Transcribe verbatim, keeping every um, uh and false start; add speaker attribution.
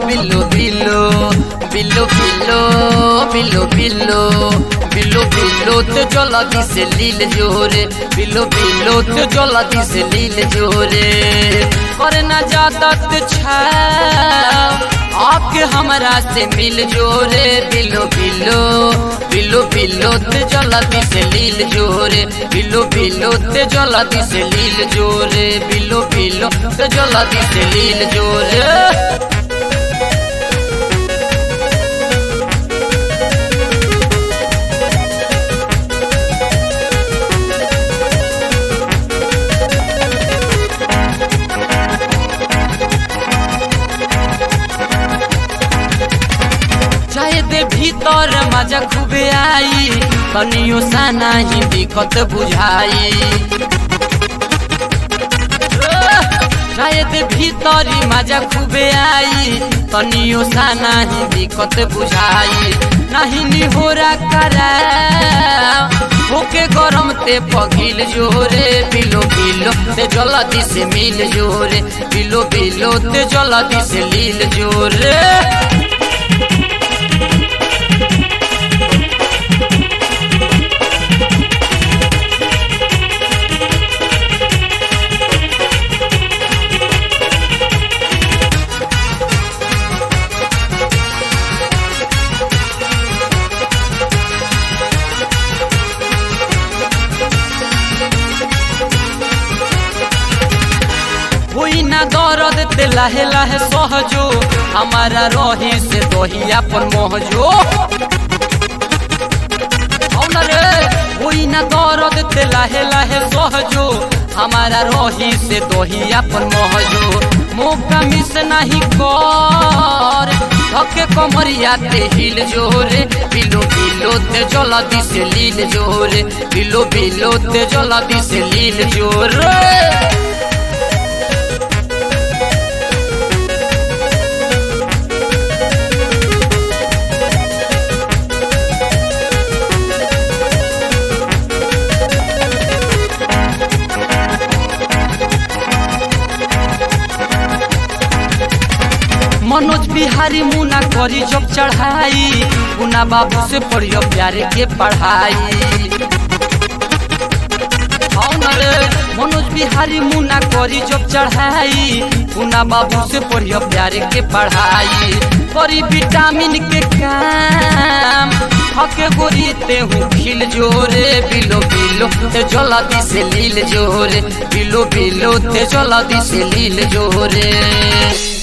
Speaker 1: बिल्लो बिल्लो बिल्लो बिल्लो बिल्लो बिल्लो बिल्लो बिल्लो तो जला दिसे लील जोरे बिल्लो बिल्लो तो जला दिसे लील जोरे करना जाता छा आपके हमरा से मिल जोरे बिल्लो बिल्लो बिल्लो बिल्लो ते जला दिसे लील जोरे बिल्लो बिल्लो ते जला दिसे लील जोरे बिल्लो बिल्लो ते जला दिसे लील जोरे। चाहे दे भीतर मजा खूबे आई कनियो सा नहीं दिक्कत बुझाई चाहे दे भीतर मजा खूबे आई कनियो सा नहीं दिक्कत बुझाई नहीं निहोरा करा होके गरम ते पगिल जोरे बिलो बिलो ते जला दिसे मिल जोरे बिलो बिलो ते जला दिसे लील जोरे। होई ना दर्द ते लाहे लाहे सहजो हमारा रही से दही अपन मोहजो रे होई ना दर्द ते लाहे लाहे सहजो हमारा रही से दही अपन मोहजो मौका मिस नहीं कर धके कमरिया ते हिल जोरे बिलो बिलो ते जला दिसे लील जोरे बिलो बिलो ते जला दिसे लील जोरे। मनोज बिहारी मुना करी जब चढ़ाई गुना बाबू से पढ़ियो प्यारे के पढ़ाई मनोज बिहारी मुना करी जब चढ़ाई गुना बाबू से पढ़ियो प्यारे के पढ़ाई करी विटामिन के काम हके गोरी ते हूँ खिल जोरे बिलो बिलो ते जला दिसे लील जोरे बिलो बिलो ते जला दिसे लील जोरे।